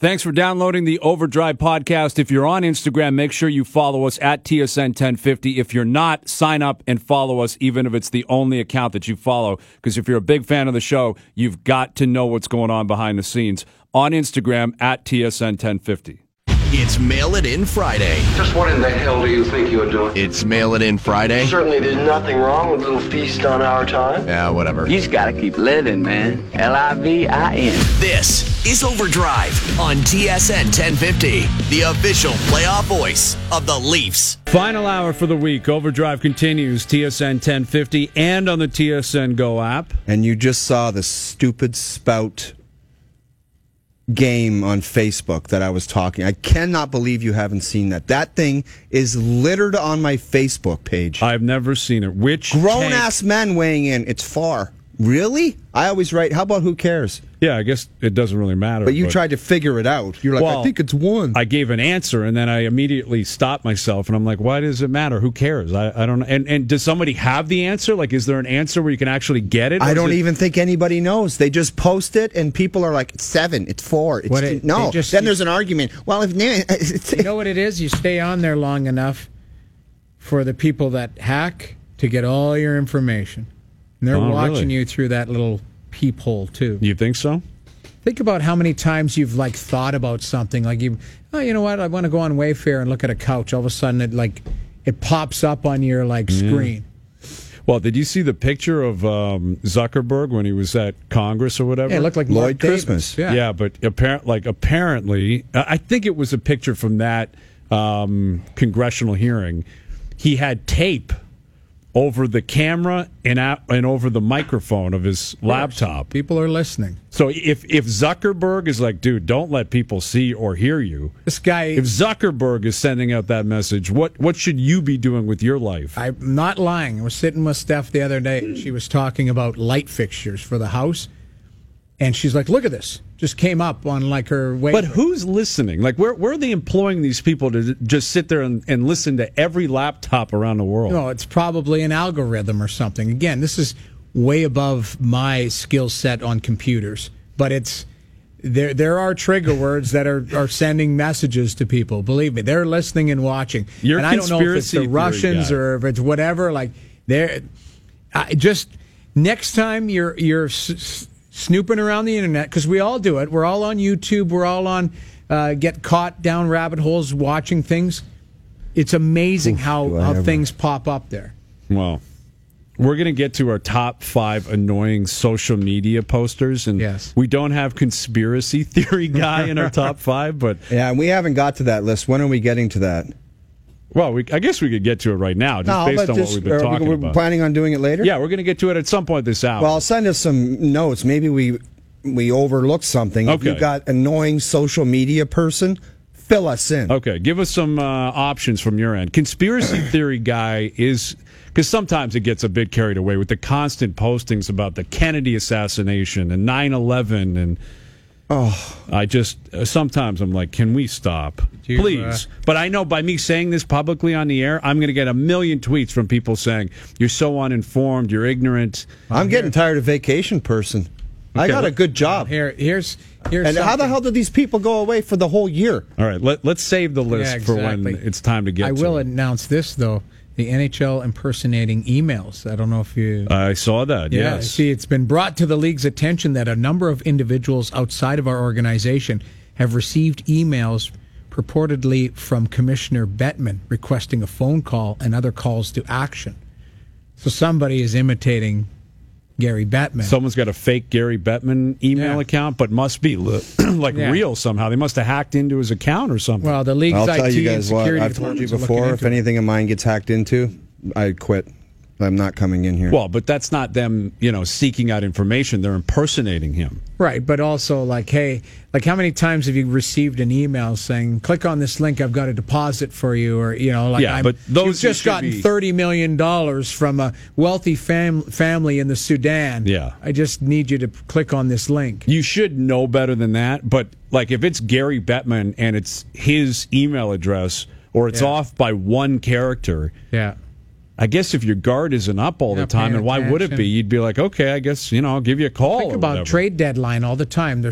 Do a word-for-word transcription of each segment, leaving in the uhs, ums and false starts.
Thanks for downloading the Overdrive podcast. If you're on Instagram, make sure you follow us at T S N ten fifty. If you're not, sign up and follow us, even if it's the only account that you follow. Because if you're a big fan of the show, you've got to know what's going on behind the scenes. On Instagram, at T S N ten fifty. It's Mail It In Friday. Just what in the hell do you think you're doing? It's Mail It In Friday. Certainly there's nothing wrong with a little feast on our time. Yeah, whatever. You just gotta keep living, man. L I V I N. This is Overdrive on T S N ten fifty, the official playoff voice of the Leafs. Final hour for the week. Overdrive continues, T S N ten fifty and on the T S N Go app. And you just saw the stupid spout game on Facebook that I was talking. I cannot believe you haven't seen that. That thing is littered on my Facebook page. I've never seen it. Which grown-ass men weighing in. It's far. Really? I always write, how about who cares? Yeah, I guess it doesn't really matter. But you but, tried to figure it out. You're like, well, I think it's one. I gave an answer, and then I immediately stopped myself, and I'm like, why does it matter? Who cares? I, I don't know. And, and does somebody have the answer? Like, is there an answer where you can actually get it? I don't it... even think anybody knows. They just post it, and people are like, it's seven, it's four. It's what it, no. Just, then there's an argument. Well, if you know what it is? You stay on there long enough for the people that hack to get all your information. And they're oh, watching really? you through that little peephole, too. You think so? Think about how many times you've, like, thought about something. Like, you, oh, you know what? I want to go on Wayfair and look at a couch. All of a sudden, it, like, it pops up on your, like, yeah. screen. Well, did you see the picture of um, Zuckerberg when he was at Congress or whatever? Yeah, it looked like Lloyd Mark Christmas. Yeah. yeah, but apparent, like, apparently, I think it was a picture from that um, congressional hearing. He had tape over the camera and out, and over the microphone of his laptop. People are listening. So if if Zuckerberg is like, dude, don't let people see or hear you. This guy. If Zuckerberg is sending out that message, what what should you be doing with your life? I'm not lying. I was sitting with Steph the other day, and she was talking about light fixtures for the house. And she's like, look at this. Just came up on like her way. But who's listening? Like, where, where are they employing these people to just sit there and, and listen to every laptop around the world? No, it's probably an algorithm or something. Again, this is way above my skill set on computers. But it's there there are trigger words that are, are sending messages to people. Believe me, they're listening and watching. You're and I don't know if it's the Russians guy. or if it's whatever. Like, they're I just next time you're you're s- snooping around the internet, because we all do it. We're all on YouTube. We're all on uh, get caught down rabbit holes watching things. It's amazing Oof, how, how things pop up there. Well, we're going to get to our top five annoying social media posters, and yes. we don't have conspiracy theory guy in our top five, but yeah, we haven't got to that list. When are we getting to that? Well, we, I guess we could get to it right now, just no, based on just, what we've been talking we're about. We're planning on doing it later? Yeah, we're going to get to it at some point this hour. Well, send us some notes. Maybe we we overlooked something. Okay. If you've got annoying social media person, fill us in. Okay, give us some uh, options from your end. Conspiracy theory guy is... Because sometimes it gets a bit carried away with the constant postings about the Kennedy assassination and nine eleven and... Oh, I just uh, sometimes I'm like, can we stop, you, please? Uh, but I know by me saying this publicly on the air, I'm going to get a million tweets from people saying you're so uninformed, you're ignorant. I'm getting tired of vacation person. Okay, I got a good job. Here, here's here's. And something. how the hell did these people go away for the whole year? All right, let, let's save the list yeah, exactly. for when it's time to get. I to will it. announce this though. The N H L impersonating emails. I don't know if you... I saw that, yeah, yes. See, it's been brought to the league's attention that a number of individuals outside of our organization have received emails purportedly from Commissioner Bettman requesting a phone call and other calls to action. So somebody is imitating Gary Bettman. Someone's got a fake Gary Bettman email yeah. account, but must be like yeah. real somehow. They must have hacked into his account or something. Well, the league's I'll I T tell you and guys what, security I've told you departments are before, looking if into it. anything of mine gets hacked into, I quit. I'm not coming in here. Well, but that's not them, you know, seeking out information. They're impersonating him. Right, but also like, hey, like how many times have you received an email saying, click on this link, I've got a deposit for you, or, you know, like, yeah, I'm, but those you've just gotten be... thirty million dollars from a wealthy fam- family in the Sudan. Yeah. I just need you to click on this link. You should know better than that, but like if it's Gary Bettman and it's his email address or it's yeah. off by one character... Yeah. I guess if your guard isn't up all yeah, the time, and why attention. would it be? You'd be like, okay, I guess, you know, I'll give you a call. Think or about whatever. trade deadline all the time. There's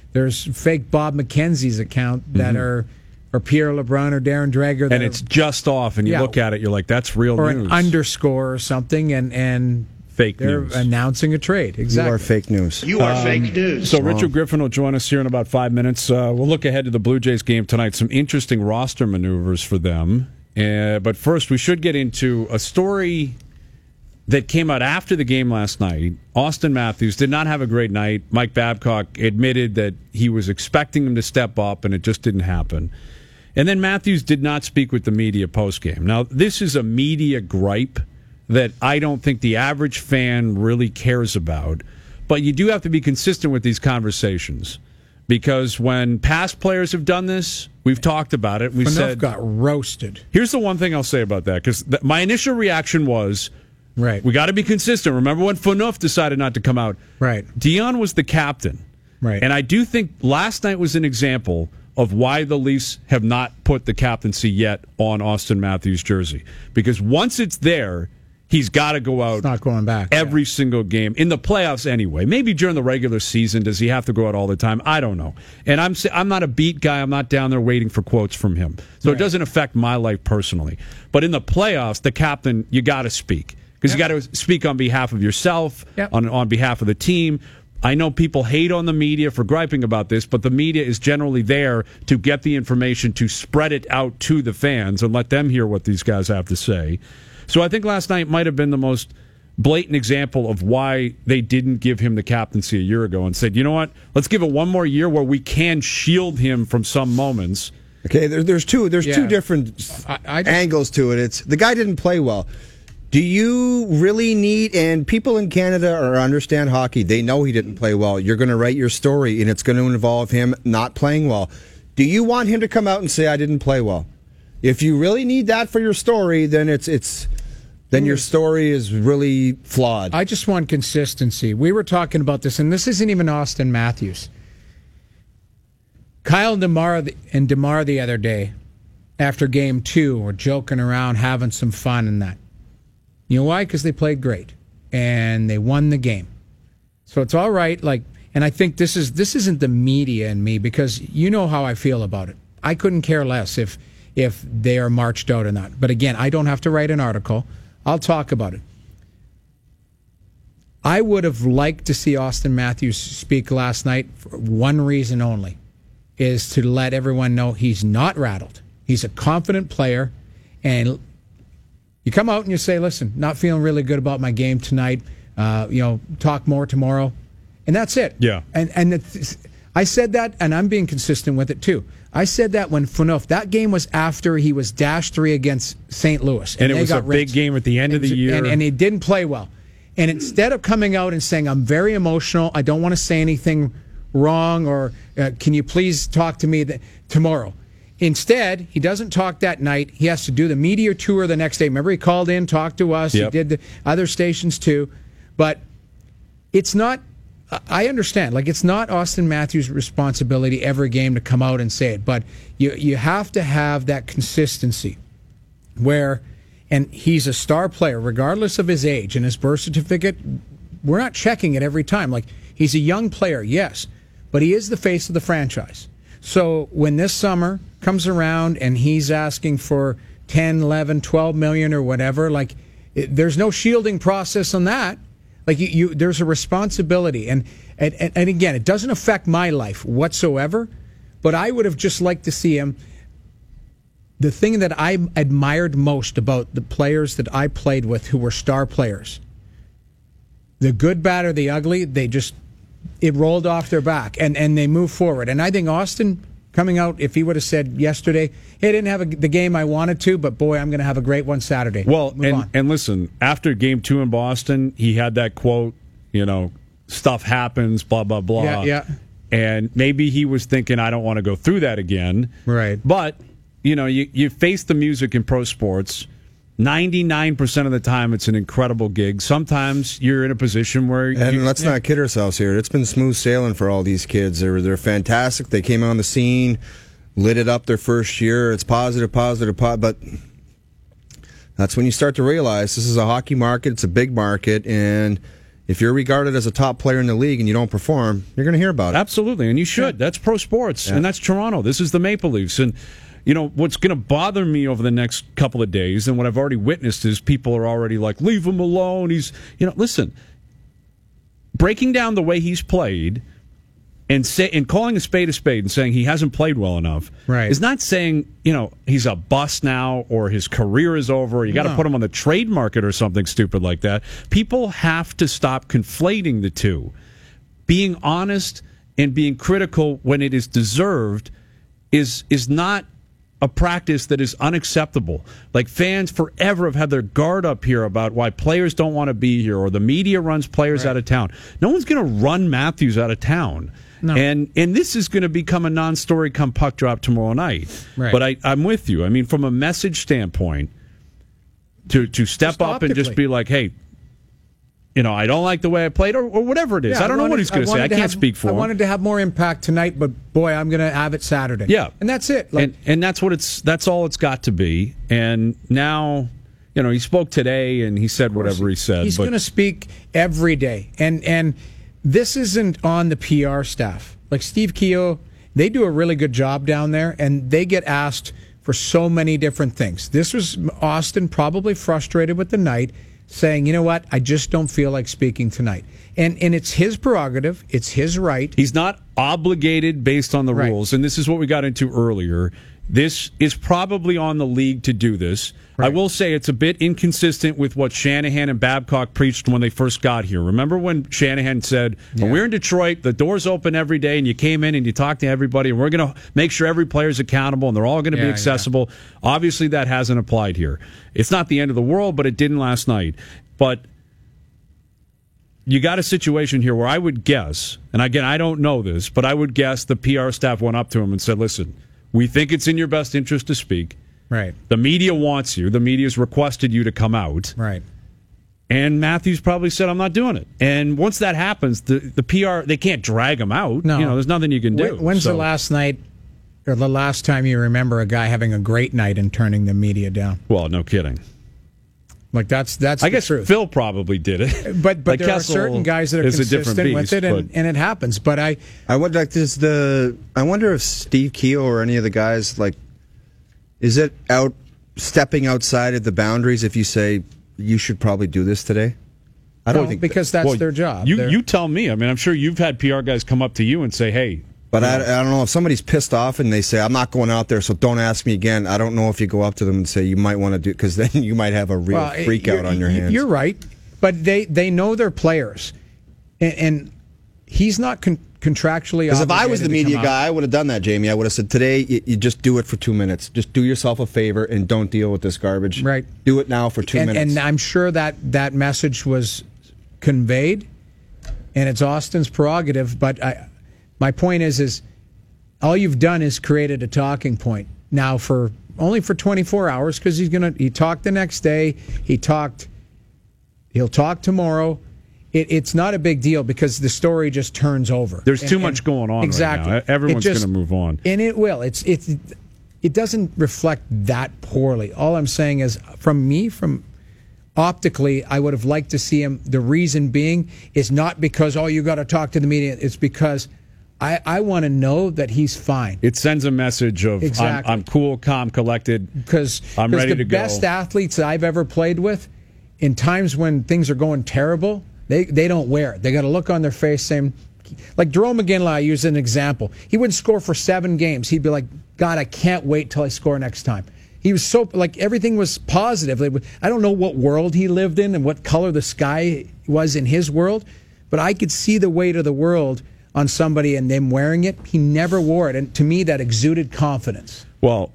there's fake Bob McKenzie's account that Mm-hmm. are or Pierre LeBrun or Darren Dreger, that And are- it's just off, and you Yeah. look at it, you're like, that's real or news. an underscore or something, and and Fake they're news. announcing a trade. Exactly. You are fake news. You are fake news. So Richard Griffin will join us here in about five minutes. Uh, we'll look ahead to the Blue Jays game tonight. Some interesting roster maneuvers for them. Uh, but first, we should get into a story that came out after the game last night. Austin Matthews did not have a great night. Mike Babcock admitted that he was expecting him to step up, and it just didn't happen. And then Matthews did not speak with the media postgame. Now, this is a media gripe that I don't think the average fan really cares about. But you do have to be consistent with these conversations. Because when past players have done this, we've talked about it. We Phaneuf said, got roasted. here's the one thing I'll say about that. Because th- my initial reaction was, Right. we got to be consistent. Remember when Phaneuf decided not to come out? Right. Dion was the captain. Right. And I do think last night was an example of why the Leafs have not put the captaincy yet on Austin Matthews' jersey. Because once it's there, he's got to go out It's not going back. every single game in the playoffs anyway. Maybe during the regular season, does he have to go out all the time? I don't know. And I'm I'm not a beat guy. I'm not down there waiting for quotes from him, so it doesn't affect my life personally. But in the playoffs, the captain, you got to speak because you got to speak on behalf of yourself, Yep. on on behalf of the team. I know people hate on the media for griping about this, but the media is generally there to get the information, to spread it out to the fans and let them hear what these guys have to say. So I think last night might have been the most blatant example of why they didn't give him the captaincy a year ago and said, you know what, let's give it one more year where we can shield him from some moments. Okay, there, there's two. There's Yeah. two different I- I just- angles to it. It's the guy didn't play well. Do you really need? And people in Canada are understand hockey. They know he didn't play well. You're going to write your story, and it's going to involve him not playing well. Do you want him to come out and say, "I didn't play well"? If you really need that for your story, then it's it's then your story is really flawed. I just want consistency. We were talking about this, and this isn't even Austin Matthews. Kyle DeMar and DeMar the other day, after game two, were joking around, having some fun and that. You know why? Because they played great and they won the game. So it's all right. Like, and I think this is this isn't the media and me, because you know how I feel about it. I couldn't care less if if they are marched out or not. But again, I don't have to write an article. I'll talk about it. I would have liked to see Austin Matthews speak last night for one reason only, is to let everyone know he's not rattled. He's a confident player, and you come out and you say, listen, not feeling really good about my game tonight, uh, you know, talk more tomorrow, and that's it. Yeah. And and it's, I said that, and I'm being consistent with it too. I said that when Phaneuf, that game was after he was dash three against Saint Louis. And it they was got a big ripped. game at the end of the year. And, and he didn't play well. And instead of coming out and saying, I'm very emotional, I don't want to say anything wrong, or uh, can you please talk to me th- tomorrow? Instead, he doesn't talk that night. He has to do the media tour the next day. Remember, he called in, talked to us. Yep. He did the other stations too. But it's not, I understand, like, it's not Austin Matthews' responsibility every game to come out and say it. But you, you have to have that consistency where, and he's a star player, regardless of his age and his birth certificate. We're not checking it every time. Like, he's a young player, yes, but he is the face of the franchise. So when this summer comes around and he's asking for ten, eleven, twelve million or whatever, like, it, there's no shielding process on that. Like, you, you there's a responsibility. And, and, and again, it doesn't affect my life whatsoever, but I would have just liked to see him. The thing that I admired most about the players that I played with who were star players, the good, bad, or the ugly, they just, it rolled off their back, and, and they moved forward. And I think Austin coming out, if he would have said yesterday, hey, I didn't have a, the game I wanted to, but boy, I'm going to have a great one Saturday. Well, Move and, on. and listen, after game two in Boston, he had that quote, you know, stuff happens, blah, blah, blah. Yeah, yeah. And maybe he was thinking, I don't want to go through that again. Right. But, you know, you, you face the music in pro sports. ninety-nine percent of the time, it's an incredible gig. Sometimes you're in a position where... And you, let's not kid ourselves here. It's been smooth sailing for all these kids. They're they're fantastic. They came on the scene, lit it up their first year. It's positive, positive, po- but that's when you start to realize this is a hockey market. It's a big market, and If you're regarded as a top player in the league and you don't perform, you're going to hear about it. Absolutely, and you should. Yeah. That's pro sports, yeah. and that's Toronto. This is the Maple Leafs, and you know what's going to bother me over the next couple of days, and what I've already witnessed is people are already like, "Leave him alone." He's, you know, listen, breaking down the way he's played. And say, and calling a spade a spade and saying he hasn't played well enough right. is not saying, you know, he's a bust now or his career is over or you got to no. put him on the trade market or something stupid like that. People have to stop conflating the two. Being honest and being critical when it is deserved is is not a practice that is unacceptable. Like, fans forever have had their guard up here about why players don't want to be here or the media runs players right. out of town. No one's going to run Matthews out of town. No. And and this is going to become a non-story come puck drop tomorrow night. Right. But I, I'm with you. I mean, from a message standpoint, to to step just up optically. and just be like, hey, you know, I don't like the way I played, or, or whatever it is. Yeah, I don't I wanted, know what he's going to say. I can't have, speak for I him. I wanted to have more impact tonight, but boy, I'm going to have it Saturday. Yeah. And that's it. Like, and and that's what it's that's all it's got to be. And now, you know, he spoke today and he said whatever he said. He's but going to speak every day. And and this isn't on the P R staff. Like Steve Keogh, they do a really good job down there, and they get asked for so many different things. This was Austin probably frustrated with the night, saying, you know what, I just don't feel like speaking tonight. And and it's his prerogative. It's his right. He's not obligated based on the right. rules, and this is what we got into earlier. This is probably on the league to do this. Right. I will say it's a bit inconsistent with what Shanahan and Babcock preached when they first got here. Remember when Shanahan said, yeah. when we're in Detroit, the door's open every day, and you came in and you talked to everybody, and we're going to make sure every player's accountable, and they're all going to yeah, be accessible. Yeah. Obviously, that hasn't applied here. It's not the end of the world, but it didn't last night. But you got a situation here where I would guess, and again, I don't know this, but I would guess the P R staff went up to him and said, listen, we think it's in your best interest to speak. Right. The media wants you. The media's requested you to come out. Right. And Matthews probably said, I'm not doing it. And once that happens, the, the P R, they can't drag him out. No. You know, there's nothing you can do. When's so. the last night or the last time you remember a guy having a great night and turning the media down? Well, no kidding. Like, that's that's I the guess truth. Phil probably did it. But but like there Kessel are certain guys that are consistent beast, with it, and, but... and it happens. But I, I wonder, like, does the I wonder if Steve Keogh or any of the guys, like, is it out stepping outside of the boundaries if you say you should probably do this today? I don't well, think because that, that's well, their job. You They're, you tell me. I mean, I'm sure you've had P R guys come up to you and say, "Hey." But I, I don't know if somebody's pissed off and they say, I'm not going out there, so don't ask me again. I don't know if you go up to them and say, you might want to do, because then you might have a real well, freak out on your hands. You're right. But they, they know their players. And, and he's not con- contractually Because if I was the media out. guy, I would have done that, Jamie. I would have said, today, you, you just do it for two minutes. Just do yourself a favor and don't deal with this garbage. Right. Do it now for two and, minutes. And I'm sure that that message was conveyed, and it's Austin's prerogative. But I, my point is, is all you've done is created a talking point now for only for twenty-four hours, because he's gonna he talked the next day. He talked. He'll talk tomorrow. It, it's not a big deal because the story just turns over. There's and, too and much going on exactly. right now. Everyone's going to move on. And it will. It's it's it doesn't reflect that poorly. All I'm saying is, from me, from optically, I would have liked to see him. The reason being is not because, oh, you got to talk to the media. It's because I, I want to know that he's fine. It sends a message of exactly. I'm, I'm cool, calm, collected. Because I'm ready the to go. best athletes I've ever played with, in times when things are going terrible, they they don't wear it. They got a look on their face saying, like Jerome McGinley, I use an example. He wouldn't score for seven games. He'd be like, God, I can't wait till I score next time. He was so, like, everything was positive. I don't know what world he lived in and what color the sky was in his world, but I could see the weight of the world on somebody and them wearing it. He never wore it, and to me, that exuded confidence. Well,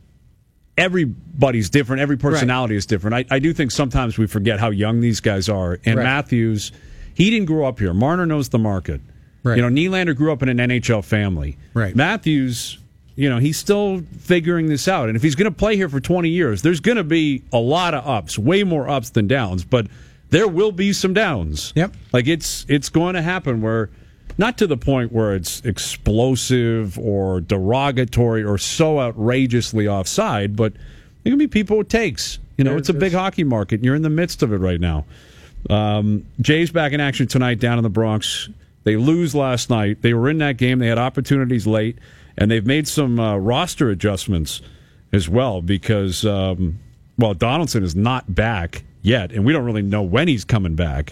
everybody's different. Every personality right. is different. I, I do think sometimes we forget how young these guys are. And right. Matthews, he didn't grow up here. Marner knows the market. Right. You know, Nylander grew up in an N H L family. Right. Matthews, you know, he's still figuring this out. And if he's going to play here for twenty years, there's going to be a lot of ups, way more ups than downs. But there will be some downs. Yep. Like, it's it's going to happen where, not to the point where it's explosive or derogatory or so outrageously offside, but there can be people with takes. You know, There- it's a big hockey market, and you're in the midst of it right now. Um, Jays back in action tonight down in the Bronx. They lose last night. They were in that game. They had opportunities late, and they've made some uh, roster adjustments as well because, um, well, Donaldson is not back yet, and we don't really know when he's coming back.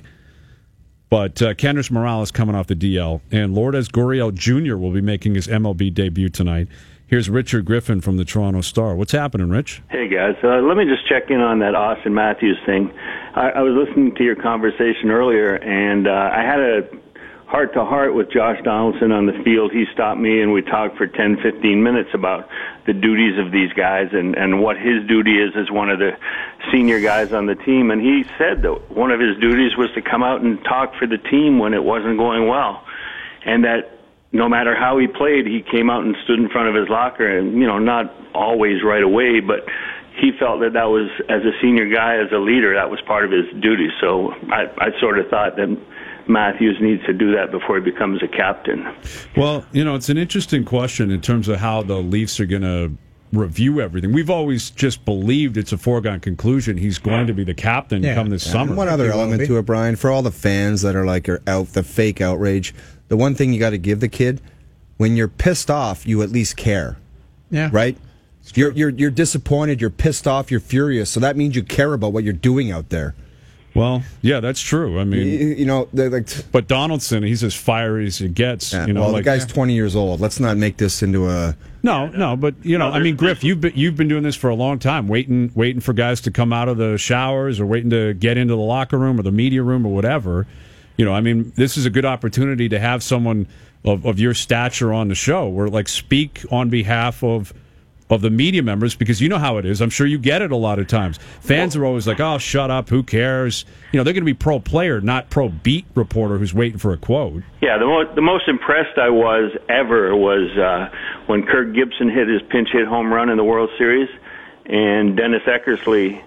But uh, Kendrys Morales coming off the D L, and Lourdes Gurriel Junior will be making his M L B debut tonight. Here's Richard Griffin from the Toronto Star. What's happening, Rich? Hey, guys. Uh, let me just check in on that Austin Matthews thing. I, I was listening to your conversation earlier, and uh, I had a heart-to-heart with Josh Donaldson on the field. He stopped me, and we talked for ten, fifteen minutes about the duties of these guys and, and what his duty is as one of the senior guys on the team. And he said that one of his duties was to come out and talk for the team when it wasn't going well, and that no matter how he played, he came out and stood in front of his locker, and, you know, not always right away, but he felt that that was, as a senior guy, as a leader, that was part of his duty. So I, I sort of thought that Matthews needs to do that before he becomes a captain. Well, you know, it's an interesting question in terms of how the Leafs are going to review everything. We've always just believed it's a foregone conclusion he's going to be the captain yeah. come this Yeah. summer. And one other element to it, Brian, for all the fans that are like are out the fake outrage, the one thing you got to give the kid, when you're pissed off, you at least care. Yeah. Right? You're you're you're disappointed, you're pissed off, you're furious. So that means you care about what you're doing out there. Well, yeah, that's true. I mean, you, you know, they're like. But Donaldson, he's as fiery as it gets. Yeah, you know, well, like, the guy's twenty years old. Let's not make this into a. No, no, but you know, I mean, Griff, you've been you've been doing this for a long time, waiting waiting for guys to come out of the showers or waiting to get into the locker room or the media room or whatever. You know, I mean, this is a good opportunity to have someone of, of your stature on the show, or like speak on behalf of of the media members, because you know how it is. I'm sure you get it a lot of times. Fans are always like, "Oh, shut up, who cares?" You know, they're going to be pro player, not pro beat reporter who's waiting for a quote. Yeah, the, mo- the most impressed I was ever was uh, when Kirk Gibson hit his pinch hit home run in the World Series, and Dennis Eckersley,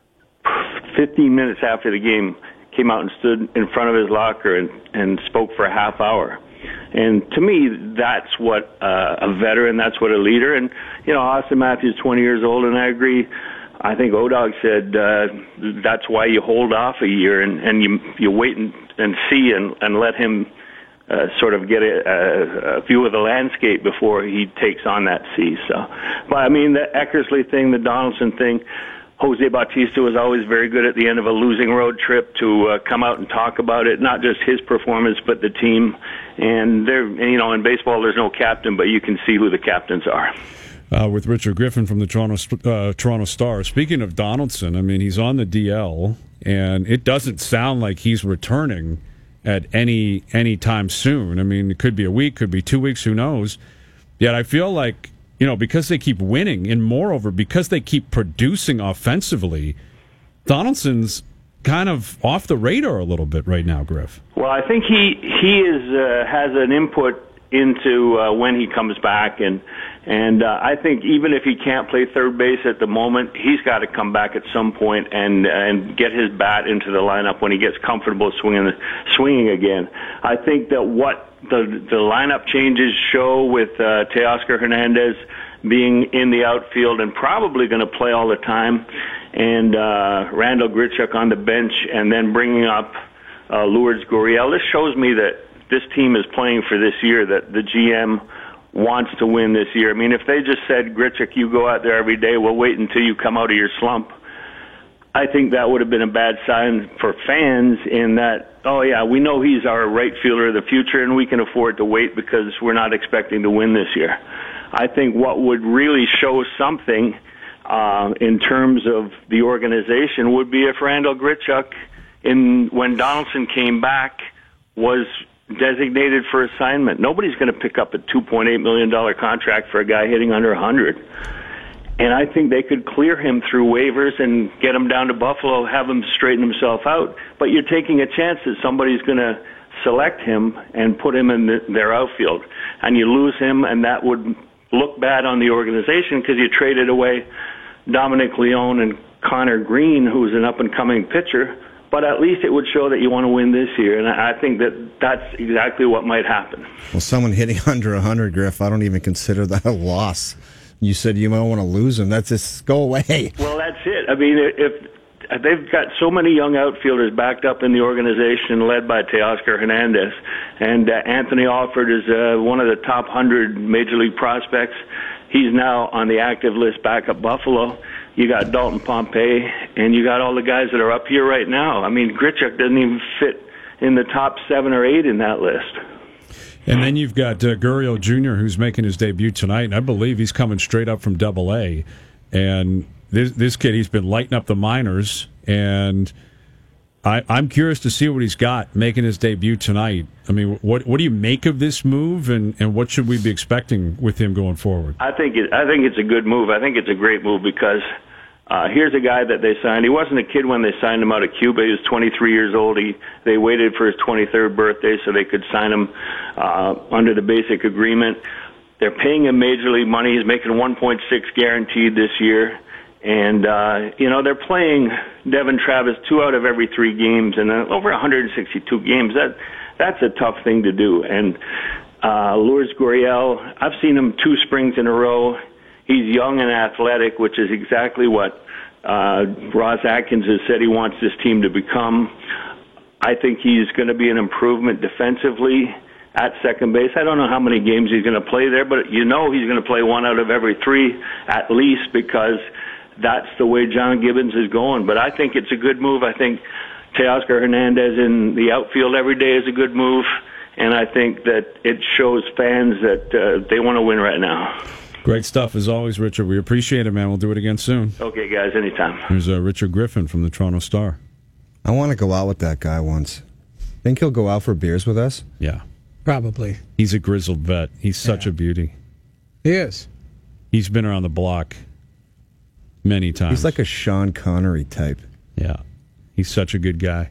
fifteen minutes after the game, came out and stood in front of his locker and, and spoke for a half hour. And to me, that's what uh, a veteran, that's what a leader. And, you know, Austin Matthews is twenty years old, and I agree. I think O-Dog said uh, that's why you hold off a year and, and you you wait and, and see and, and let him uh, sort of get a, a, a view of the landscape before he takes on that sea. So, but, I mean, the Eckersley thing, the Donaldson thing, Jose Bautista was always very good at the end of a losing road trip to uh, come out and talk about it, not just his performance, but the team. And there, you know, in baseball, there's no captain, but you can see who the captains are. Uh, with Richard Griffin from the Toronto uh, Toronto Star. Speaking of Donaldson, I mean, he's on the D L, and it doesn't sound like he's returning at any any time soon. I mean, it could be a week, could be two weeks, who knows? Yet I feel like, you know, because they keep winning, and moreover, because they keep producing offensively, Donaldson's kind of off the radar a little bit right now, Griff. Well, I think he he is uh, has an input into uh, when he comes back, and and uh, I think even if he can't play third base at the moment, he's got to come back at some point and and get his bat into the lineup when he gets comfortable swinging swinging again. I think that what the the lineup changes show with uh, Teoscar Hernandez being in the outfield and probably going to play all the time, and uh, Randall Grichuk on the bench, and then bringing up uh, Lourdes Gurriel. This shows me that this team is playing for this year, that the G M wants to win this year. I mean, if they just said, Grichuk, you go out there every day, we'll wait until you come out of your slump, I think that would have been a bad sign for fans in that, oh, yeah, we know he's our right fielder of the future, and we can afford to wait because we're not expecting to win this year. I think what would really show something uh, in terms of the organization would be if Randall Grichuk, in when Donaldson came back, was designated for assignment. Nobody's going to pick up a two point eight million dollars contract for a guy hitting under one hundred. And I think they could clear him through waivers and get him down to Buffalo, have him straighten himself out. But you're taking a chance that somebody's going to select him and put him in the, their outfield. And you lose him, and that would look bad on the organization because you traded away Dominic Leone and Connor Green, who's an up-and-coming pitcher. But at least it would show that you want to win this year, and I think that that's exactly what might happen. Well, someone hitting under one hundred, Griff, I don't even consider that a loss. You said you might want to lose him. That's just go away. Well, that's it. I mean, if they've got so many young outfielders backed up in the organization, led by Teoscar Hernandez, and uh, Anthony Alford is uh, one of the top one hundred major league prospects. He's now on the active list back at Buffalo. You got Dalton Pompey, and you got all the guys that are up here right now. I mean, Grichuk doesn't even fit in the top seven or eight in that list. And then you've got uh, Gurriel Junior, who's making his debut tonight, and I believe he's coming straight up from Double A. And this this kid, he's been lighting up the minors, and I, I'm curious to see what he's got making his debut tonight. I mean, what what do you make of this move, and, and what should we be expecting with him going forward? I think it, I think it's a good move. I think it's a great move because uh, here's a guy that they signed. He wasn't a kid when they signed him out of Cuba. He was twenty-three years old. He they waited for his twenty-third birthday so they could sign him uh, under the basic agreement. They're paying him major league money. He's making one point six guaranteed this year. And, uh, you know, they're playing Devin Travis two out of every three games, and uh, over one hundred sixty-two games. That That's a tough thing to do. And uh, Lourdes Gurriel, I've seen him two springs in a row. He's young and athletic, which is exactly what uh, Ross Atkins has said he wants this team to become. I think he's going to be an improvement defensively at second base. I don't know how many games he's going to play there, but you know he's going to play one out of every three at least because that's the way John Gibbons is going. But I think it's a good move. I think Teoscar Hernandez in the outfield every day is a good move, and I think that it shows fans that uh, they want to win right now. Great stuff as always, Richard. We appreciate it, man. We'll do it again soon. Okay, guys, anytime. Here's uh, Richard Griffin from the Toronto Star. I want to go out with that guy once. Think he'll go out for beers with us? Yeah. Probably. He's a grizzled vet. He's such Yeah. a beauty. He is. He's been around the block many times. He's like a Sean Connery type. Yeah. He's such a good guy.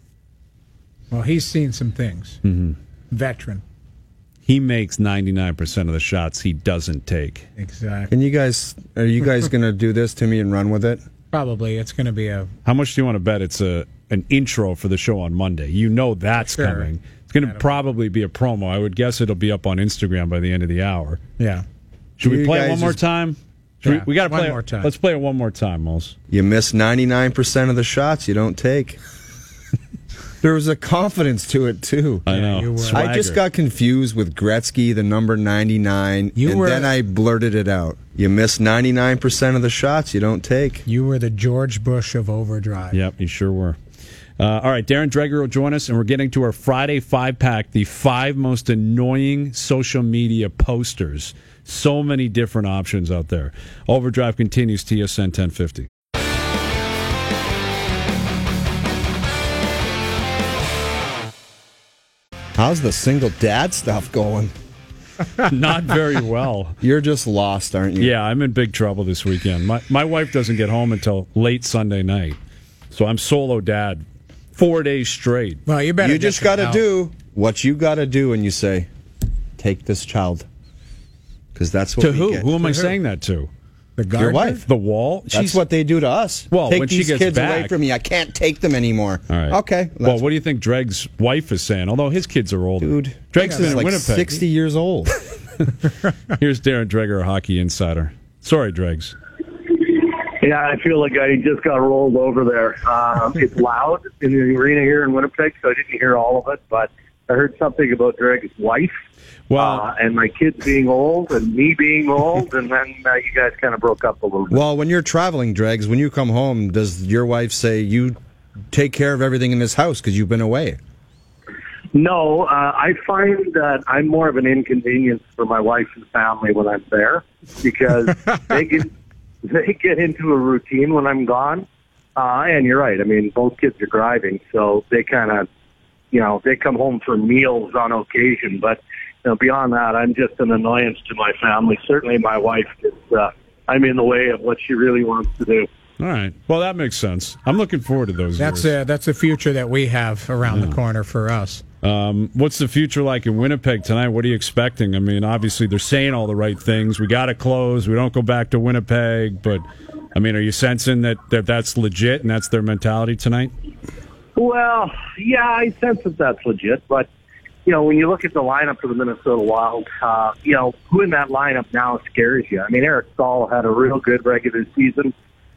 Well, he's seen some things. Mm-hmm. Veteran. He makes ninety-nine percent of the shots he doesn't take. Exactly. Can you guys, are you guys going to do this to me and run with it? Probably. It's going to be a... How much do you want to bet it's a an intro for the show on Monday? You know that's Sure. coming. It's going to probably be a promo. I would guess it'll be up on Instagram by the end of the hour. Yeah. Should we You play it guys one more just- time? Should Yeah, we we got to one play more it. time. Let's play it one more time, Moles. You miss ninety-nine percent of the shots you don't take. There was a confidence to it, too. I know. you were- Swagger. I just got confused with Gretzky, the number ninety-nine, You and were- then I blurted it out. You miss ninety-nine percent of the shots you don't take. You were the George Bush of Overdrive. Yep, you sure were. Uh, all right, Darren Dreger will join us, and we're getting to our Friday five-pack, the five most annoying social media posters. So many different options out there. Overdrive continues, T S N ten fifty. How's the single dad stuff going? Not very well. You're just lost, aren't you? Yeah, I'm in big trouble this weekend. My my wife doesn't get home until late Sunday night, so I'm solo dad four days straight. Well, you better You get just some got to help. do what you got to do, and you say, "Take this child," because that's what To we who? get. Who am I who? saying that to? The Your gardener? wife. The wall? That's She's- what they do to us. Well, take when she these gets kids away back- from me. I can't take them anymore. All right. Okay. Well, let's- what do you think Dreg's wife is saying? Although his kids are older. dude, Dreg's is in like Winnipeg. sixty years old. Here's Darren Dreger, a hockey insider. Sorry, Dregs. Yeah, I feel like I just got rolled over there. Um, it's loud in the arena here in Winnipeg, so I didn't hear all of it, but I heard something about Greg's wife Well, uh, and my kids being old and me being old, and then uh, you guys kind of broke up a little bit. Well, when you're traveling, Dregs, when you come home, does your wife say you take care of everything in this house because you've been away? No, uh, I find that I'm more of an inconvenience for my wife and family when I'm there because they get they get into a routine when I'm gone. Uh, and you're right. I mean, both kids are driving, so they kind of, you know, they come home for meals on occasion. But you know, beyond that, I'm just an annoyance to my family. Certainly, my wife is. Uh, I'm in the way of what she really wants to do. all right. Well, that makes sense. I'm looking forward to those That's years. a, that's a future that we have around the corner for us. Um, what's the future like in Winnipeg tonight? What are you expecting? I mean, obviously they're saying all the right things. We got to close. We don't go back to Winnipeg. But, I mean, are you sensing that, that that's legit and that's their mentality tonight? Well, yeah, I sense that that's legit, but, you know, when you look at the lineup for the Minnesota Wild, uh, you know, who in that lineup now scares you? I mean, Eric Staal had a real good regular season.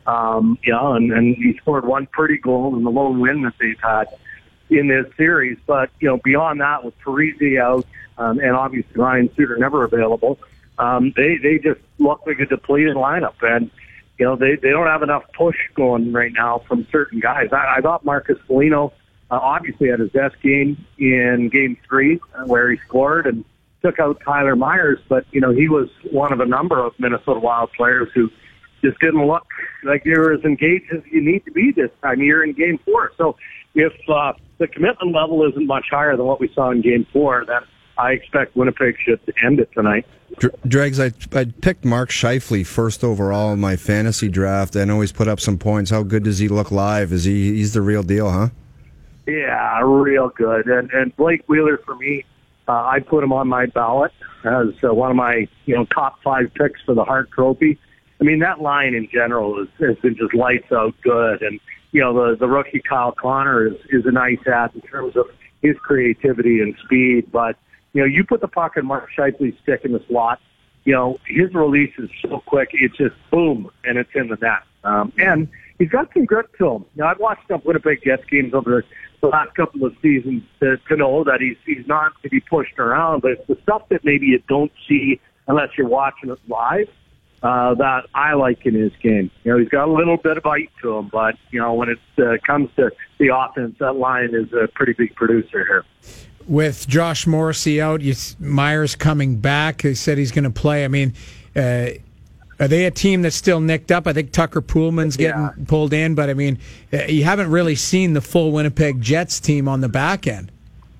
Um, you know, and, and he scored one pretty goal in the lone win that they've had in this series. But, you know, beyond that, with Parisi out um, and obviously Ryan Suter never available, um, they, they just look like a depleted lineup. And, you know, they, they don't have enough push going right now from certain guys. I, I thought Marcus Foligno uh, obviously had his best game in game three uh, where he scored and took out Tyler Myers. But, you know, he was one of a number of Minnesota Wild players who just didn't look like they were as engaged as you need to be this time of year in game four. So if uh, the commitment level isn't much higher than what we saw in game four, then I expect Winnipeg should end it tonight. Dregs, I, I picked Mark Scheifele first overall in my fantasy draft. I know he's put up some points. How good does he look live? Is he he's the real deal, huh? Yeah, real good. And, and Blake Wheeler, for me, uh, I put him on my ballot as uh, one of my you know top five picks for the Hart Trophy. I mean, that line in general is, has been just lights out good. And, you know, the, the rookie Kyle Connor is, is a nice add in terms of his creativity and speed. But, you know, you put the puck in Mark Scheifele's stick in the slot, you know, his release is so quick, it's just boom, and it's in the net. Um, and he's got some grit to him. Now, I've watched up Winnipeg Jets games over the last couple of seasons to, to know that he's, he's not to be pushed around, but it's the stuff that maybe you don't see unless you're watching it live. Uh, that I like in his game. You know, he's got a little bit of bite to him, but, you know, when it uh, comes to the offense, that line is a pretty big producer here. With Josh Morrissey out, you, Myers coming back, he said he's going to play. I mean, uh, are they a team that's still nicked up? I think Tucker Poolman's getting yeah. pulled in, but, I mean, uh, you haven't really seen the full Winnipeg Jets team on the back end.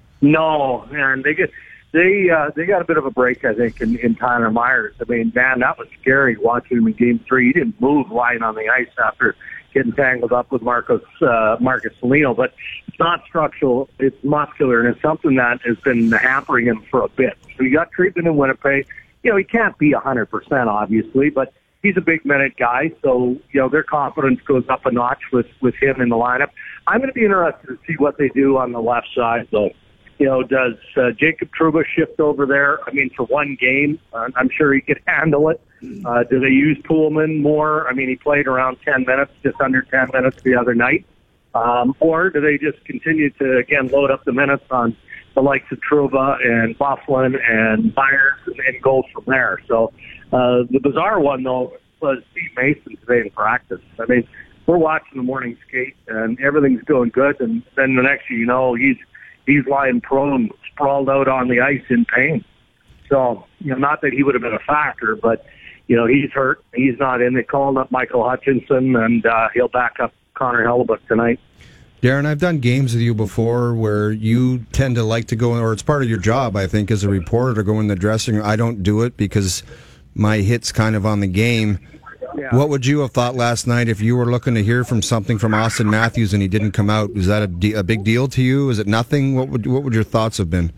No, man, they get... They uh, they got a bit of a break, I think, in, in Tyler Myers. I mean, man, that was scary watching him in Game Three. He didn't move lying on the ice after getting tangled up with Marcus uh, Marcus Foligno. But it's not structural; it's muscular, and it's something that has been hampering him for a bit. So he got treatment in Winnipeg. You know, he can't be a hundred percent, obviously, but he's a big minute guy. So you know, their confidence goes up a notch with with him in the lineup. I'm going to be interested to see what they do on the left side, though. You know, does uh, Jacob Trouba shift over there? I mean, for one game, uh, I'm sure he could handle it. Uh, do they use Poolman more? I mean, he played around ten minutes, just under ten minutes the other night. Um, or do they just continue to, again, load up the minutes on the likes of Trouba and Bufflin and Myers and, and go from there? So uh, the bizarre one, though, was Steve Mason today in practice. I mean, we're watching the morning skate, and everything's going good, and then the next thing you know, he's He's lying prone, sprawled out on the ice in pain. So, you know, not that he would have been a factor, but, you know, he's hurt. He's not in. They called up Michael Hutchinson, and uh, he'll back up Connor Hellebuyck tonight. Darren, I've done games with you before where you tend to like to go, or it's part of your job, I think, as a reporter, to go in the dressing room. I don't do it because my hit's kind of on the game. Yeah. What would you have thought last night if you were looking to hear from something from Auston Matthews and he didn't come out? Was that a, de- a big deal to you? Is it nothing? What would what would your thoughts have been?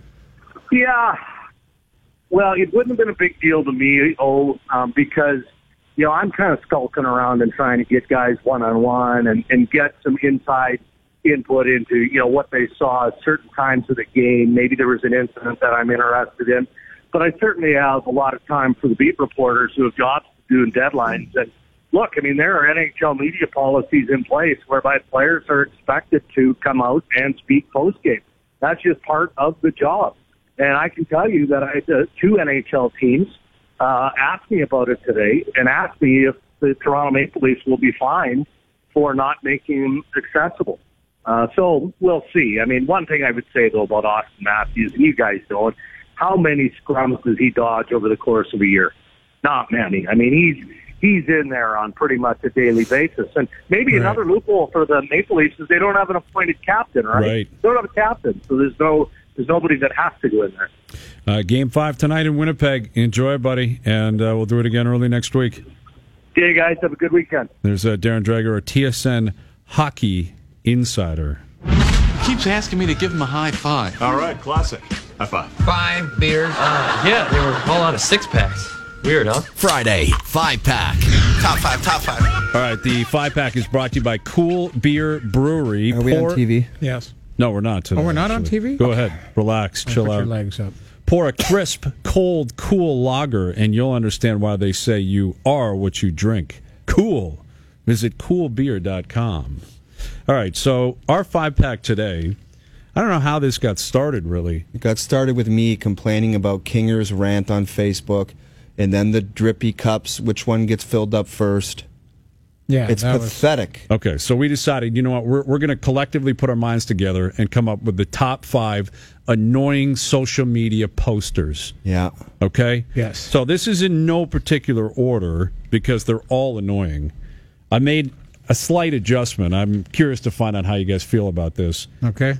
Yeah, well, it wouldn't have been a big deal to me, oh, um, because you know I'm kind of skulking around and trying to get guys one on one and and get some inside input into you know what they saw at certain times of the game. Maybe there was an incident that I'm interested in, but I certainly have a lot of time for the beat reporters who have jobs doing deadlines. And look, I mean, there are N H L media policies in place whereby players are expected to come out and speak post-game. That's just part of the job. And I can tell you that I had uh, two N H L teams uh, ask me about it today and ask me if the Toronto Maple Leafs will be fined for not making them accessible. Uh, so we'll see. I mean, one thing I would say, though, about Auston Matthews, and you guys know it, how many scrums does he dodge over the course of a year? Not many. I mean, he's he's in there on pretty much a daily basis. And maybe right. another loophole for the Maple Leafs is they don't have an appointed captain, right? right? They don't have a captain, so there's no there's nobody that has to go in there. Uh, game five tonight in Winnipeg. Enjoy, buddy, and uh, we'll do it again early next week. Okay, guys, have a good weekend. There's uh, Darren Dreger, a T S N hockey insider. He keeps asking me to give him a high five. All right, classic. High five. Five beers. Uh, yeah, they were all out of six packs. Weird, huh? Friday, five pack. Top five, top five. All right, the five pack is brought to you by Cool Beer Brewery. Are we Pour... on T V? Yes. No, we're not today. Oh, we're not actually. on T V? Go ahead. Relax. I chill put out. Your legs up. Pour a crisp, cold, cool lager, and you'll understand why they say you are what you drink. Cool. Visit cool beer dot com. All right, so our five-pack today, I don't know how this got started, really. It got started with me complaining about Kinger's rant on Facebook, and then the drippy cups, which one gets filled up first. Yeah, it's that was- pathetic. Okay, so we decided, you know what, we're, we're going to collectively put our minds together and come up with the top five annoying social media posters. Yeah. Okay? Yes. So this is in no particular order because they're all annoying. I made a slight adjustment. I'm curious to find out how you guys feel about this. Okay.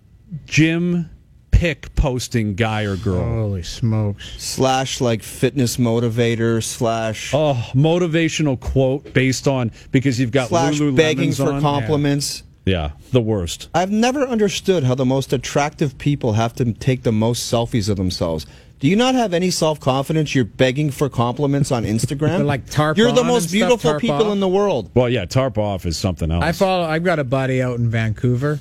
Gym pic posting guy or girl. Holy smokes. Slash like fitness motivator, slash... Oh, motivational quote based on, because you've got slash Lululemons begging for on. compliments. Yeah. yeah, the worst. I've never understood how the most attractive people have to take the most selfies of themselves. Do you not have any self-confidence? You're begging for compliments on Instagram? They're like tarp You're the on most and stuff, beautiful tarp people off. in the world. Well, yeah, tarp off is something else. I follow. I've got a buddy out in Vancouver,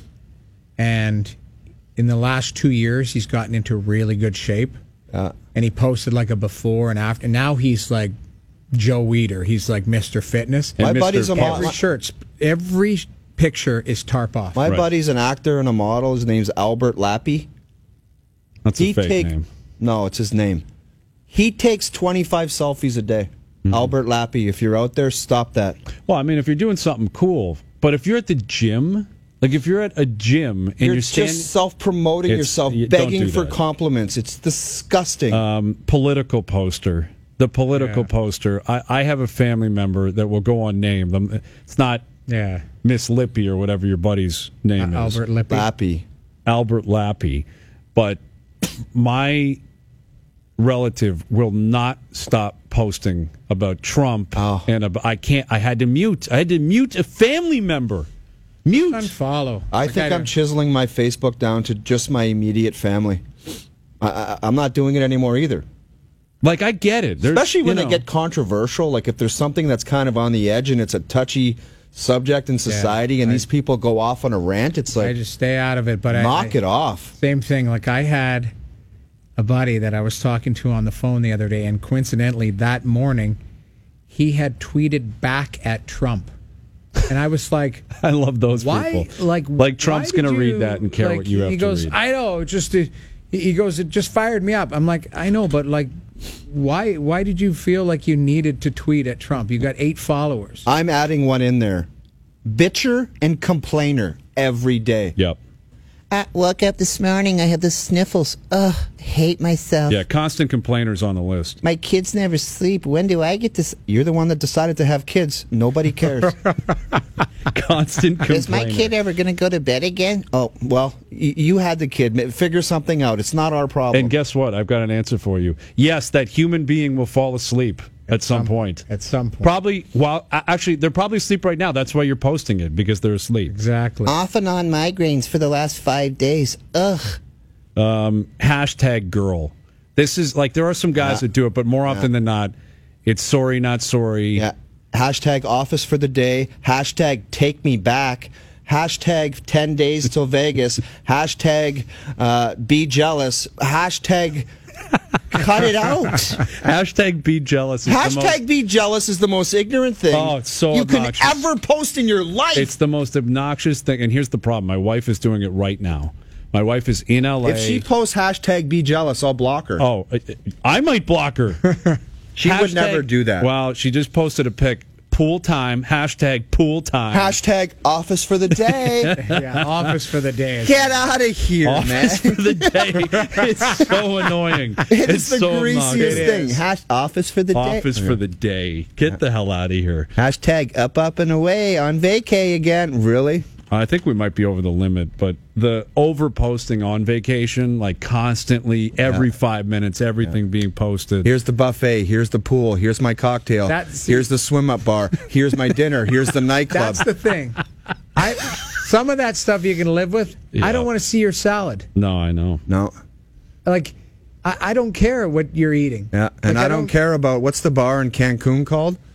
and in the last two years, he's gotten into really good shape. Uh, and he posted like a before and after. And now he's like Joe Weider. He's like Mister Fitness. My And buddy's a Mister model. Every shirt's every picture is tarp off. My Right. buddy's an actor and a model. His name's Albert Lappy. That's a He fake take- name. No, it's his name. He takes twenty-five selfies a day. Mm-hmm. Albert Lappy, if you're out there, stop that. Well, I mean, if you're doing something cool, but if you're at the gym, like if you're at a gym and You're, you're, standing, just self-promoting It's- yourself, you- don't begging do for that. compliments. It's disgusting. um, political poster, the political Yeah. poster. I, I have a family member that will go unnamed. Um, It's not Yeah. Miss Lippy or whatever your buddy's name Uh, is. Albert Lippy. Lappy. Albert Lappy, but my relative will not stop posting about Trump Oh. and about, I can't. I had to mute. I had to mute a family member. Mute. Unfollow. I Like, think don't- I'm chiseling my Facebook down to just my immediate family. I, I, I'm not doing it anymore either. Like I get it, There's, Especially when you they know, get controversial. Like if there's something that's kind of on the edge and it's a touchy subject in society, and I- these people go off on a rant, it's I like just stay out of it. But I, knock I, it off. Same thing. Like I had a buddy that I was talking to on the phone the other day, and coincidentally that morning, he had tweeted back at Trump, and I was like, I love those "Why? people. Like, like Trump's why did going to you- read that and care like, what you have he to goes, read. I know, just it, he goes, it just fired me up. I'm like, I know, but like, why? Why did you feel like you needed to tweet at Trump? You got eight followers. I'm adding one in there. Bitcher and complainer every day. Yep. I woke up this morning, I had the sniffles. Ugh, hate myself. Yeah, constant complainers on the list. My kids never sleep. When do I get to... S- You're the one that decided to have kids. Nobody cares. Constant complainer. Is my kid ever going to go to bed again? Oh, well, y- you had the kid. Figure something out. It's not our problem. And guess what? I've got an answer for you. Yes, that human being will fall asleep at, some, point. At some point. Probably, well, a- actually, they're probably asleep right now. That's why you're posting it, because they're asleep. Exactly. Off and on migraines for the last five days. Ugh. Um, hashtag girl. This is like, there are some guys Yeah. that do it, but more often Yeah. than not, it's sorry, not sorry. Yeah. Hashtag office for the day. Hashtag take me back. Hashtag ten days till Vegas. Hashtag uh, be jealous. Hashtag cut it out. Hashtag be jealous. Is the Hashtag most, be jealous is the most ignorant thing Oh, it's so you obnoxious. can ever post in your life. it's the most obnoxious thing. And here's the problem. My wife is doing it right now. My wife is in L A. if she posts hashtag be jealous, I'll block her. Oh, I- I might block her. she would never do that. Well, she just posted a pic. Pool time. Hashtag pool time. Hashtag office for the day. Yeah, office for the day. Get out of here, man. Office for the day. It's so annoying. It's, It's the so greasiest obnoxious. thing. Hash, office for the day. Office for the day. Get the hell out of here. Hashtag up, up, and away on vacay again. Really? I think we might be over the limit, but the over posting on vacation, like constantly, every Yeah. five minutes, everything being posted. Here's the buffet. Here's the pool. Here's my cocktail. That's- Here's the swim up bar. Here's my dinner. Here's the nightclub. That's the thing. I some of that stuff you can live with. Yeah. I don't want to see your salad. No, I know. no. Like, I, I don't care what you're eating. Yeah, and Like, I, don't, care about what's the bar in Cancun called?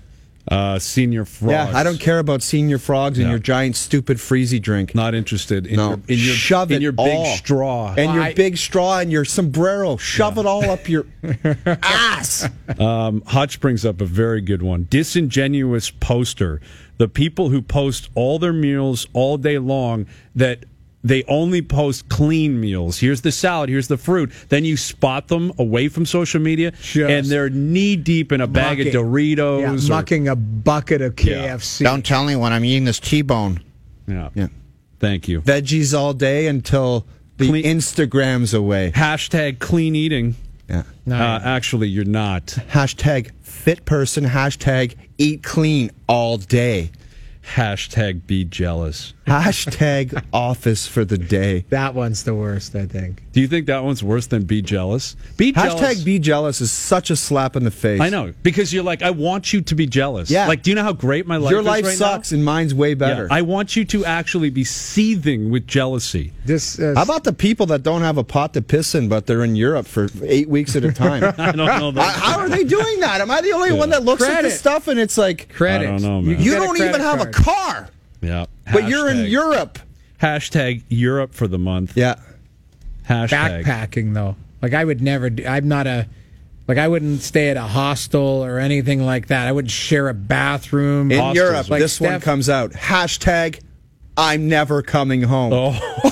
Uh, senior frogs. Yeah, I don't care about senior frogs and Yeah. your giant stupid freezy drink. Not interested in No, your in your, shove in it your big all. straw. And your I- big straw and your sombrero. Shove it all up your ass. Um, Hutch brings up a very good one. Disingenuous poster. The people who post all their meals all day long that they only post clean meals. Here's the salad, here's the fruit. Then you spot them away from social media, Just and they're knee deep in a bag of mucking- Doritos. Yeah, or- mucking a bucket of K F C. Don't tell anyone I'm eating this T-bone. yeah. Yeah. Thank you. Veggies all day until the Clean- Instagram's away. Hashtag clean eating. Yeah. Uh, actually, you're not. Hashtag fit person. Hashtag eat clean all day. Hashtag be jealous. Hashtag office for the day. That one's the worst, I think. Do you think that one's worse than be jealous? Be jealous. Hashtag be jealous is such a slap in the face. I know, because you're like, I want you to be jealous. Yeah. Like, do you know how great my life Your is life right sucks now? and mine's way better. Yeah, I want you to actually be seething with jealousy. This uh, How about the people that don't have a pot to piss in, but they're in Europe for eight weeks at a time? I don't know. I- That. How are they doing that? Am I the only one that looks at Credit. this stuff and it's like, credit. I don't know, man. you get a don't even credit have card. a car, Yeah. but you're in Hashtag- Europe? Hashtag Europe for the month. Yeah. Hashtag. Backpacking though, like I would never. Do, I'm not a. Like I wouldn't stay at a hostel or anything like that. I wouldn't share a bathroom. In Hostels. Europe, Like this one Steph- comes out. Hashtag I'm never coming home. Oh,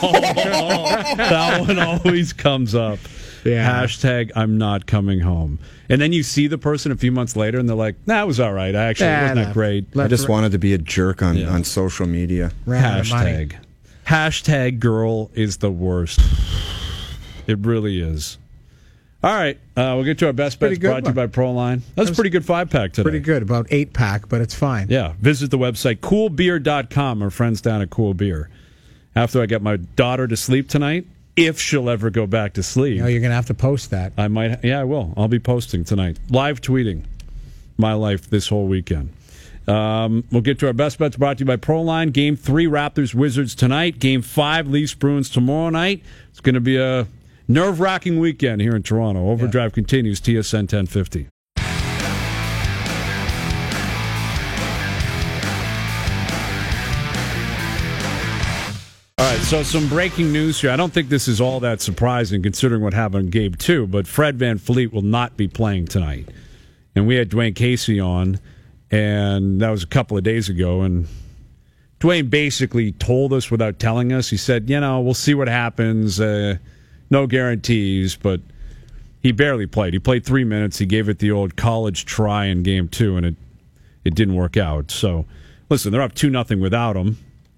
that one always comes up. Yeah. Hashtag I'm not coming home. And then you see the person a few months later and they're like, nah, it was all right. Actually, Nah, it wasn't nah. that great. I just wanted to be a jerk on, Yeah. on social media. Ran out of money. Hashtag. Hashtag girl is the worst. It really is. All right. Uh, we'll get to our best bets Pretty good brought to you by one. Proline. That's a was pretty good five pack today. Pretty good, about eight pack, but it's fine. Yeah. Visit the website cool beer dot com. Our friends down at Cool Beer. After I get my daughter to sleep tonight, if she'll ever go back to sleep. You know, you're gonna have to post that. I might. Yeah, I will. I'll be posting tonight. Live tweeting my life this whole weekend. Um, we'll get to our best bets brought to you by Proline. Game three, Raptors Wizards tonight. Game five, Leafs Bruins tomorrow night. It's going to be a nerve-wracking weekend here in Toronto. Overdrive yeah. continues. T S N ten fifty. All right, so some breaking news here. I don't think this is all that surprising considering what happened in Game two, but Fred VanVleet will not be playing tonight. And we had Dwayne Casey on, and that was a couple of days ago, and Dwayne basically told us without telling us. He said, you know, we'll see what happens. Uh, no guarantees, but he barely played. He played three minutes. He gave it the old college try in Game two, and it, it didn't work out. So, listen, they're up two nothing without him.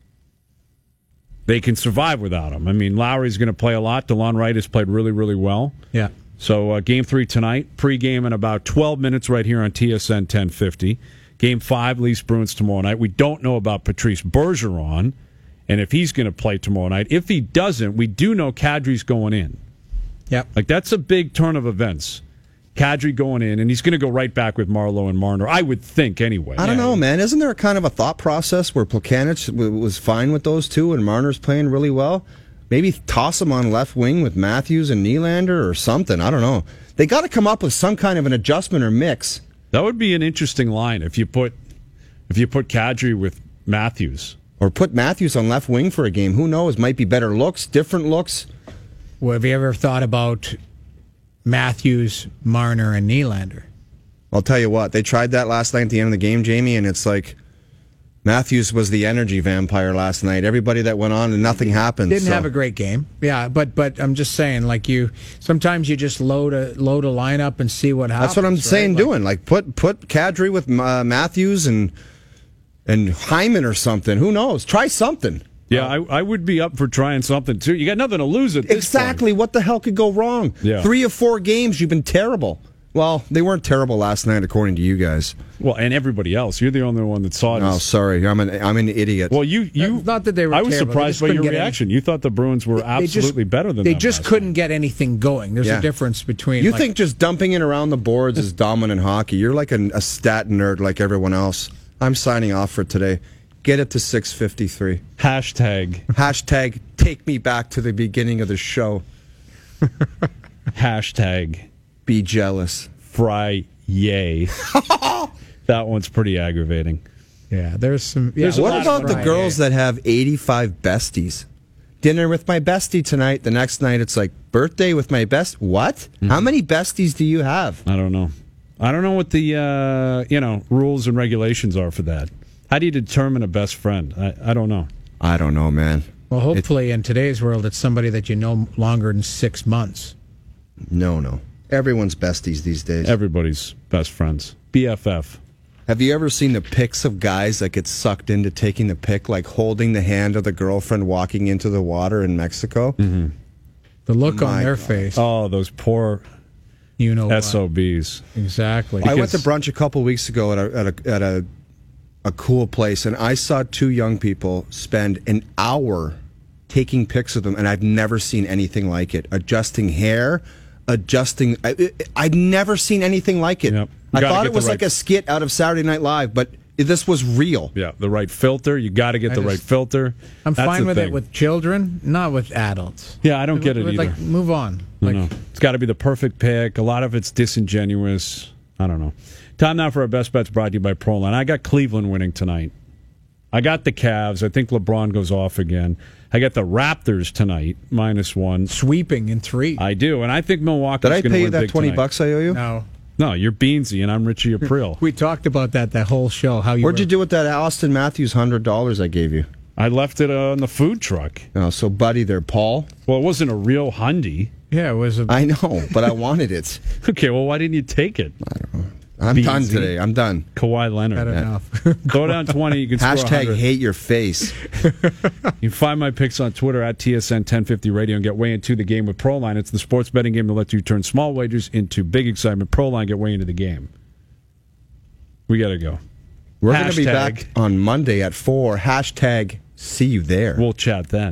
They can survive without him. I mean, Lowry's going to play a lot. DeLon Wright has played really, really well. Yeah. So uh, game three tonight, pregame in about twelve minutes right here on T S N ten fifty. Game five, Leafs Bruins tomorrow night. We don't know about Patrice Bergeron and if he's going to play tomorrow night. If he doesn't, we do know Kadri's going in. Yep. Like, that's a big turn of events. Kadri going in, and he's going to go right back with Marleau and Marner, I would think, anyway. I don't know, man. Isn't there a kind of a thought process where Plekanec w- was fine with those two and Marner's playing really well? Maybe toss him on left wing with Matthews and Nylander or something. I don't know. They got to come up with some kind of an adjustment or mix. That would be an interesting line if you put if you put Kadri with Matthews. Or put Matthews on left wing for a game. Who knows? Might be better looks, different looks. Well, have you ever thought about Matthews, Marner, and Nylander? I'll tell you what. They tried that last night at the end of the game, Jamie, and it's like Matthews was the energy vampire last night. Everybody that went on and nothing happened. Didn't so. have a great game. Yeah, but but I'm just saying, like you, sometimes you just load a load a lineup and see what happens. That's what I'm right? saying. Like, doing like put put Kadri with uh, Matthews and and Hyman or something. Who knows? Try something. Yeah, I, I would be up for trying something too. You got nothing to lose at this Exactly. point. What the hell could go wrong? Yeah. Three or four games, you've been terrible. Well, they weren't terrible last night, according to you guys. Well, and everybody else. You're the only one that saw it. Oh, sorry. I'm an I'm an idiot. Well, you you. Not that they were I was terrible. They surprised just by your couldn't get reaction. You thought the Bruins were They just- absolutely better than They them just last couldn't night. get anything going. There's Yeah. a difference between. you like, think just dumping it around the boards is dominant hockey? You're like a, a stat nerd like everyone else. I'm signing off for today. Get it to six fifty-three. Hashtag Hashtag take me back to the beginning of the show. hashtag Be jealous. fry yay. That one's pretty aggravating. Yeah, there's some. Yeah, There's what about the girls that have eighty-five besties? Dinner with my bestie tonight. The next night it's like birthday with my best. What? Mm-hmm. How many besties do you have? I don't know. I don't know what the uh, you know rules and regulations are for that. How do you determine a best friend? I, I don't know. I don't know, man. Well, hopefully in today's world, it's somebody that you know longer than six months. No, no. Everyone's besties these days. Everybody's best friends. B F F. Have you ever seen the pics of guys that get sucked into taking the pic, like holding the hand of the girlfriend walking into the water in Mexico? Mm-hmm. The look My on their God. face. Oh, those poor you know S O Bs. What? Exactly. I went to brunch a couple weeks ago at a, at a, at a a cool place, and I saw two young people spend an hour taking pics of them, and I've never seen anything like it. Adjusting hair, adjusting. I, I've never seen anything like it. Yep. I Gotta thought get it was the like right- a skit out of Saturday Night Live, but this was real. Yeah, the right filter. You got to get I the just- right filter. I'm That's fine the with thing. it with children, not with adults. Yeah, I don't get it With- either. Like, move on. I Like, know. It's got to be the perfect pick. A lot of it's disingenuous. I don't know. Time now for our best bets brought to you by Proline. I got Cleveland winning tonight. I got the Cavs. I think LeBron goes off again. I got the Raptors tonight, minus one. Sweeping in three. I do, and I think Milwaukee's Did I going to pay win you that big twenty tonight. bucks I owe you? No. No, you're Beansy, and I'm Richie April. We talked about that that whole show. How you What'd were, you do with that Austin Matthews hundred dollars I gave you? I left it uh, on the food truck. Oh, so buddy, there, Paul. Well, it wasn't a real Hyundai. Yeah, it was. A, I know, but I wanted it. Okay, well, why didn't you take it? I don't know. I'm Beansy. done today. I'm done. Kawhi Leonard. Had enough. Throw down twenty. You can score one Hashtag hundred. hate your face. You can find my picks on Twitter at T S N ten fifty Radio and get way into the game with Proline. It's the sports betting game that lets you turn small wagers into big excitement. Proline, get way into the game. We got to go. We're going to be Hashtag- back on Monday at four. Hashtag see you there. We'll chat then.